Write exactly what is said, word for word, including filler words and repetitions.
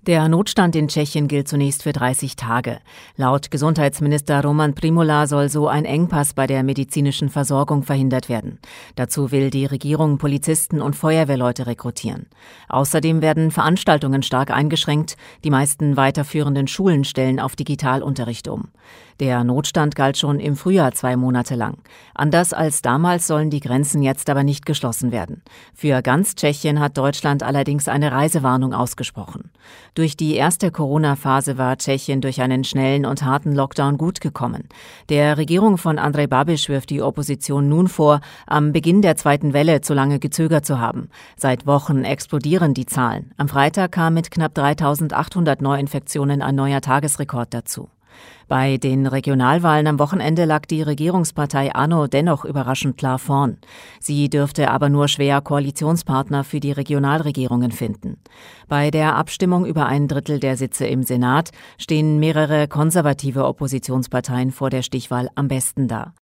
Der Notstand in Tschechien gilt zunächst für dreißig Tage. Laut Gesundheitsminister Roman Prymula soll so ein Engpass bei der medizinischen Versorgung verhindert werden. Dazu will die Regierung Polizisten und Feuerwehrleute rekrutieren. Außerdem werden Veranstaltungen stark eingeschränkt. Die meisten weiterführenden Schulen stellen auf Digitalunterricht um. Der Notstand galt schon im Frühjahr zwei Monate lang. Anders als damals sollen die Grenzen jetzt aber nicht geschlossen werden. Für ganz Tschechien hat Deutschland allerdings eine Reisewarnung ausgesprochen. Durch die erste Corona-Phase war Tschechien durch einen schnellen und harten Lockdown gut gekommen. Der Regierung von Andrej Babiš wirft die Opposition nun vor, am Beginn der zweiten Welle zu lange gezögert zu haben. Seit Wochen explodieren die Zahlen. Am Freitag kam mit knapp dreitausendachthundert Neuinfektionen ein neuer Tagesrekord dazu. Bei den Regionalwahlen am Wochenende lag die Regierungspartei ANO dennoch überraschend klar vorn. Sie dürfte aber nur schwer Koalitionspartner für die Regionalregierungen finden. Bei der Abstimmung über ein Drittel der Sitze im Senat stehen mehrere konservative Oppositionsparteien vor der Stichwahl am besten da.